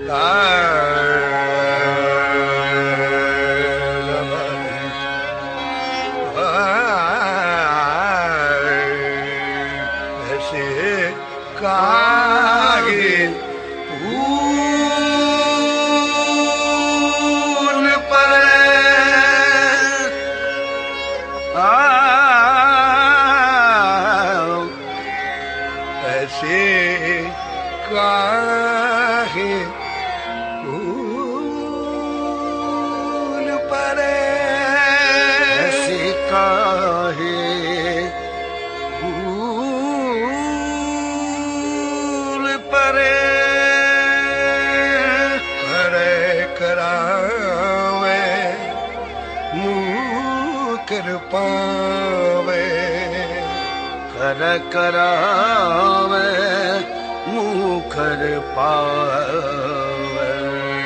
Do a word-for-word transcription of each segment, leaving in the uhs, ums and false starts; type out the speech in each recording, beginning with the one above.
कागे फूल पर ऐसे काहे फूल पर ऐसे काहे कर पावे कर करावे मुखर पावे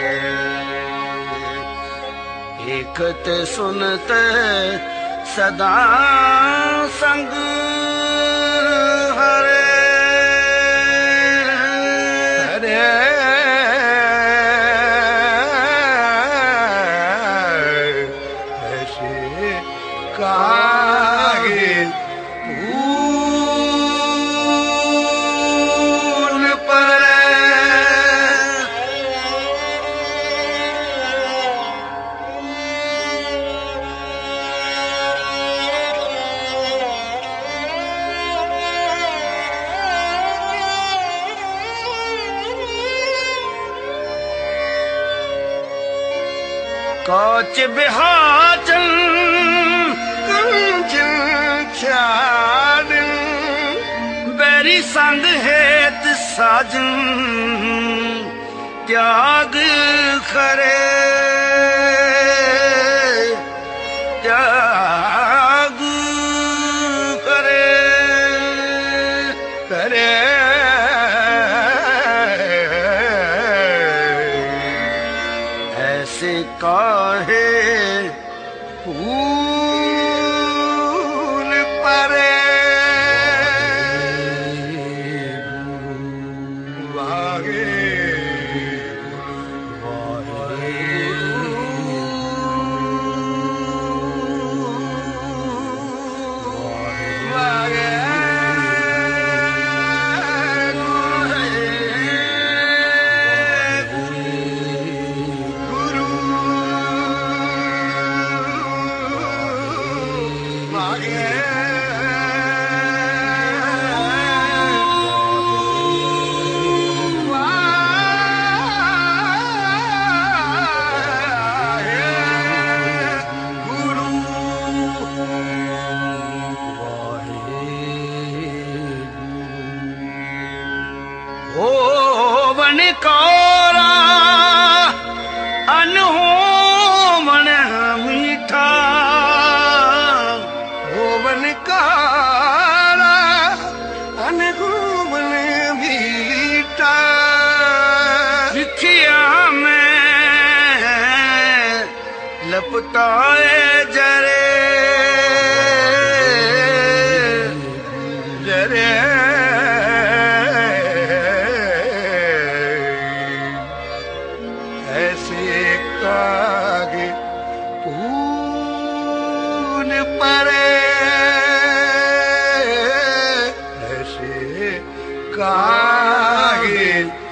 एकत सुनते सदा संग हरे हरे कागे फूल पर काच बिहाचल बैरी संग हेत साजन त्याग करे त्याग करे करे ऐसे काहे फूल पर होवन कारा अनहोवन मीठा होवन कारा अनहोवन मीठा लिखिया में लपटाए जरे जरे कागे फूल पर ऐसे कागे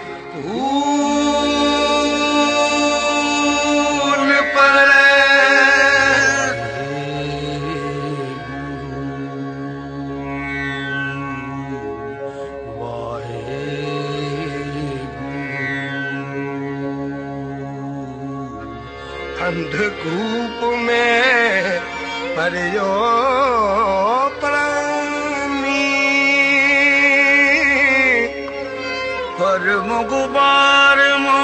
फूल पर अंधकूप में परियो प्राणी पर मुगुबार मो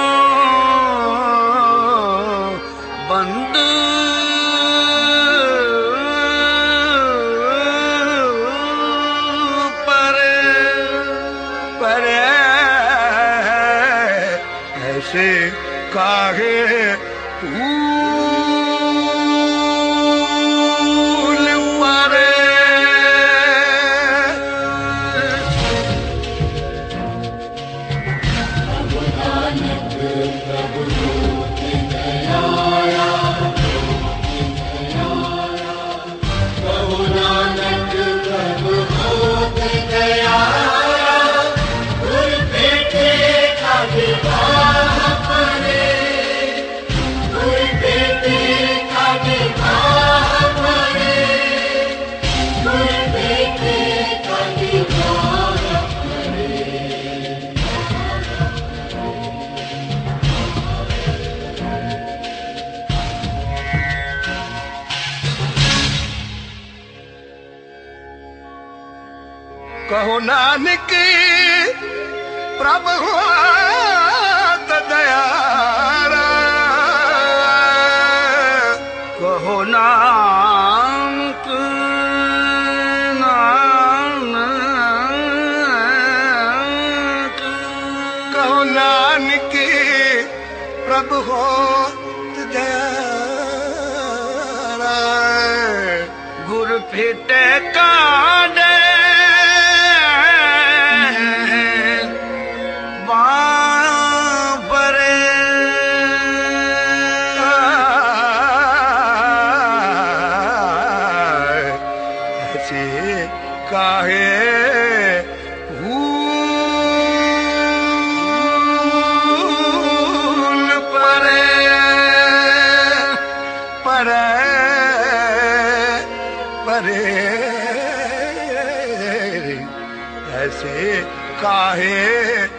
बंद पर पर ऐसे काहे फूल पर भगवान कहो नानक प्रभु होत दयारा कहो नानक नानक कहो नानक प्रभु होत दयारा गुर फिटे कांडे काहे भूल परे परे परे ऐसे काहे